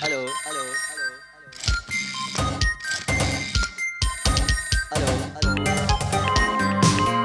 Алло, алло, алло, алло, алло.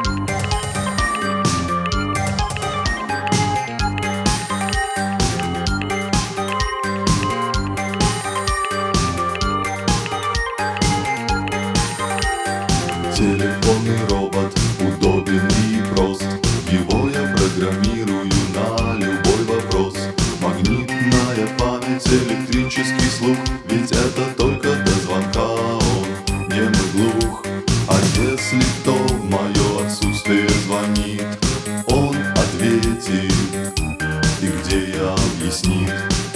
Телефонный робот удобен и прост. Его я программирую на любой вопрос. Магнитная память, электрический слух, ведь это только до звонка он нем и глух. А если кто в мое отсутствие звонит, он ответит и где я объяснит.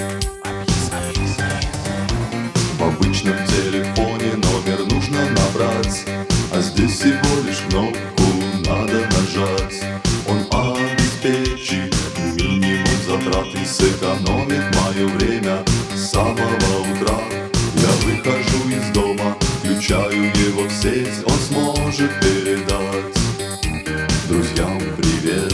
В обычном телефоне номер нужно набрать, а здесь всего лишь кнопку надо нажать. Он обеспечит минимум затрат и сэкономит мое время с самого утра. Я выхожу из дома, включаю его в сеть, он сможет передать друзьям привет.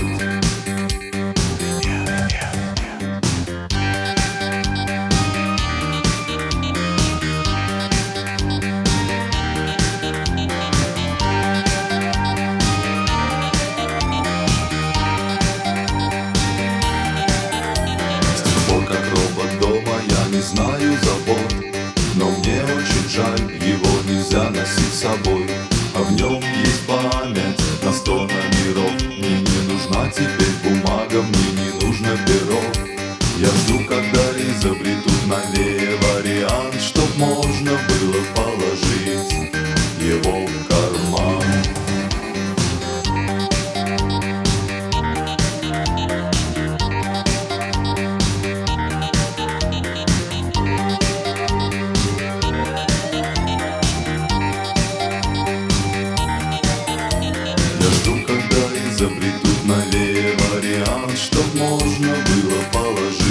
Как робот дома я не знаю забот, но мне очень жаль, его нельзя носить с собой. А в нем есть память на 100 номеров. Мне не нужна теперь бумага, мне не нужно перо. Я жду, когда изобретут новее вариант, чтоб можно было положить его в карман. Я жду, когда изобретут новее вариант, чтоб можно было положить